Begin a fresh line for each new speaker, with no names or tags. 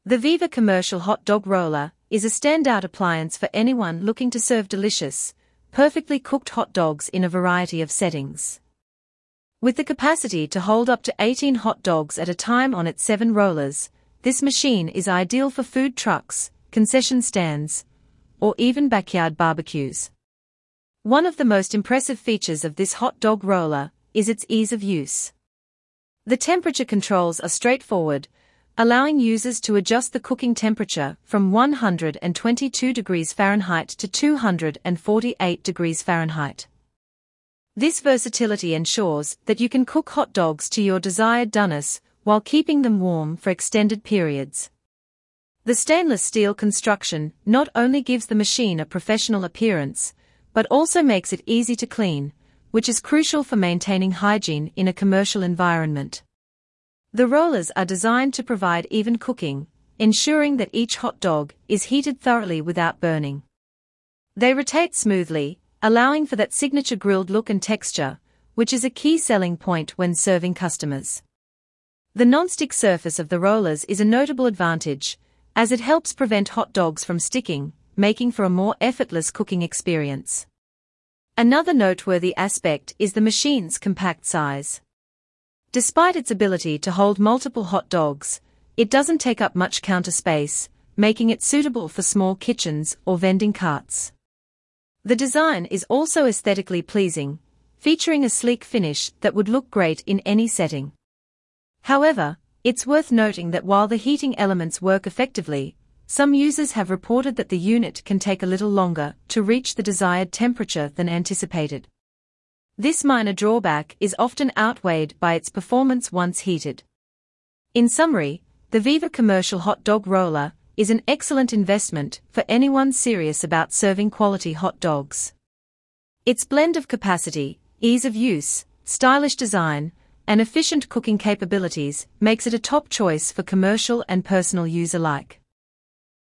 The Viva Commercial Hot Dog Roller is a standout appliance for anyone looking to serve delicious, perfectly cooked hot dogs in a variety of settings. With the capacity to hold up to 18 hot dogs at a time on its 7 rollers, this machine is ideal for food trucks, concession stands, or even backyard barbecues. One of the most impressive features of this hot dog roller is its ease of use. The temperature controls are straightforward, allowing users to adjust the cooking temperature from 122 degrees Fahrenheit to 248 degrees Fahrenheit. This versatility ensures that you can cook hot dogs to your desired doneness while keeping them warm for extended periods. The stainless steel construction not only gives the machine a professional appearance, but also makes it easy to clean, which is crucial for maintaining hygiene in a commercial environment. The rollers are designed to provide even cooking, ensuring that each hot dog is heated thoroughly without burning. They rotate smoothly, allowing for that signature grilled look and texture, which is a key selling point when serving customers. The non-stick surface of the rollers is a notable advantage, as it helps prevent hot dogs from sticking, making for a more effortless cooking experience. Another noteworthy aspect is the machine's compact size. Despite its ability to hold multiple hot dogs, it doesn't take up much counter space, making it suitable for small kitchens or vending carts. The design is also aesthetically pleasing, featuring a sleek finish that would look great in any setting. However, it's worth noting that while the heating elements work effectively, some users have reported that the unit can take a little longer to reach the desired temperature than anticipated. This minor drawback is often outweighed by its performance once heated. In summary, the Viva Commercial Hot Dog Roller is an excellent investment for anyone serious about serving quality hot dogs. Its blend of capacity, ease of use, stylish design, and efficient cooking capabilities makes it a top choice for commercial and personal use alike.